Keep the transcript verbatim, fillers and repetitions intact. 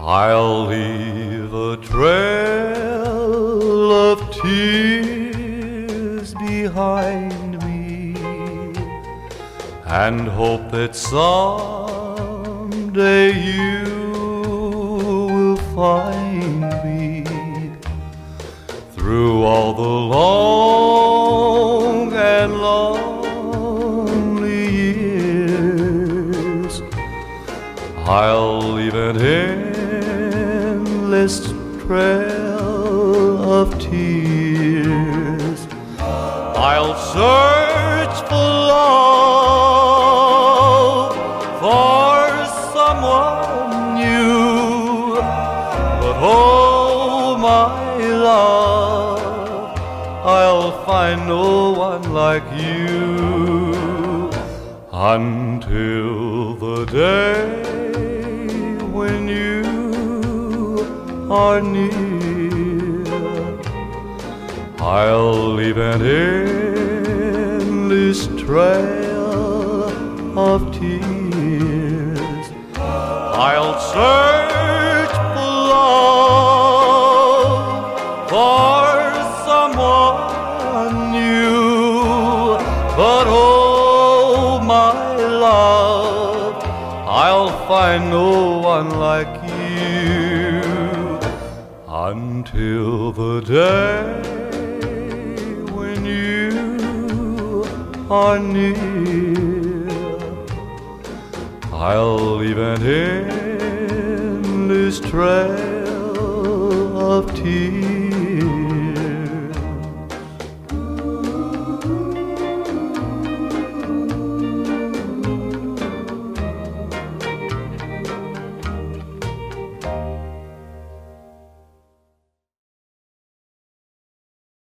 I'll leave a trail of tears behind me and hope that someday you will find me through all the long and lonely years. I'll leave an endless trail of tears. I'll search for love, for someone new, but oh my love, I'll find no one like you until the day when you are near. I'll leave an endless trail of tears. I'll search for love, for someone new, but oh my love, I'll find no one like you until the day when you are near. I'll leave an endless trail of tears.